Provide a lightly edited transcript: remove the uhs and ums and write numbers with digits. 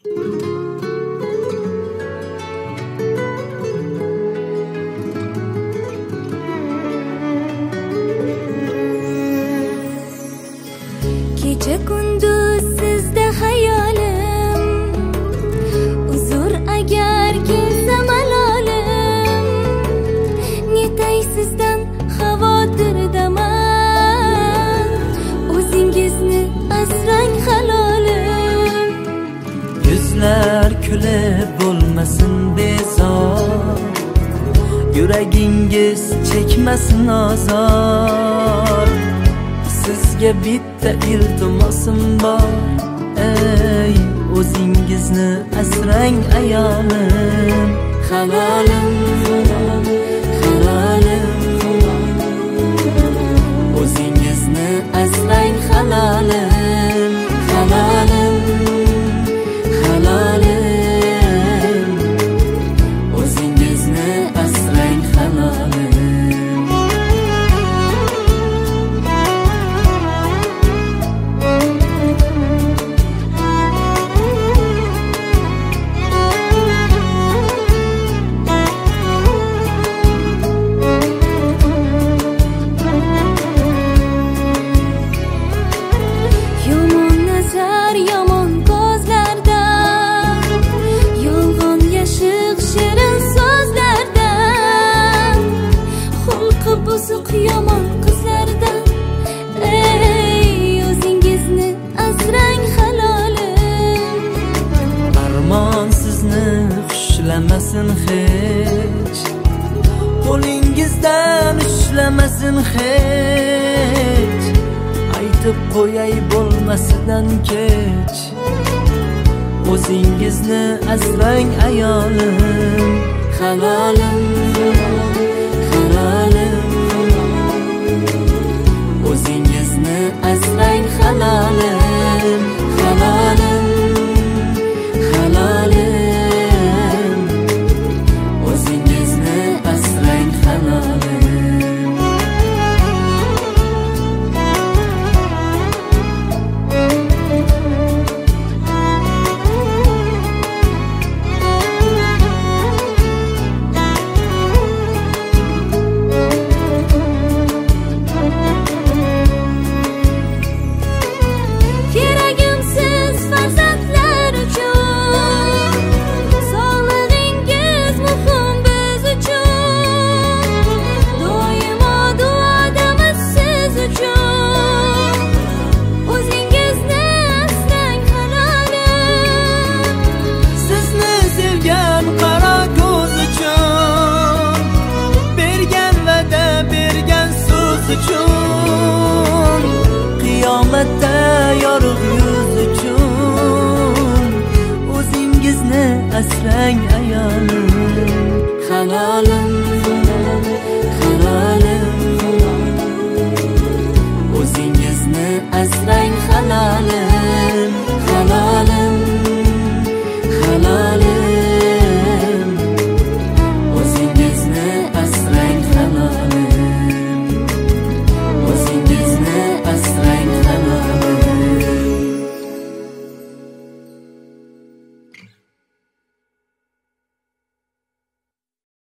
Kecha kunduz sizda hayolim, uzr agar kelsa malolim. Netay sizdan xavotirdaman, o'zingizni asrang halolim. Yuzlar kulib bo'lmasin bezor, yuragingiz chekmasin azor. Sizga bitta iltimosim bor, ey o'zingizni asrang ayolim. Halolim, halolim, o'zingizni asrang halolim. Halolim, halolim, o'zingizni asrang halolim. Buzuq yomon qizlardan, ey o'zingizni asrang halolim. Armon sizni xushlamasin hech, qo'lingizdan ushlamasin hech. Aytib qo'yay bo'lmasidan kech, o'zingizni asrang ayolim. Halolim, halolim, o'zingizni asrang halolim. Halolim, halolim, o'zingizni asrang halolim. Uchun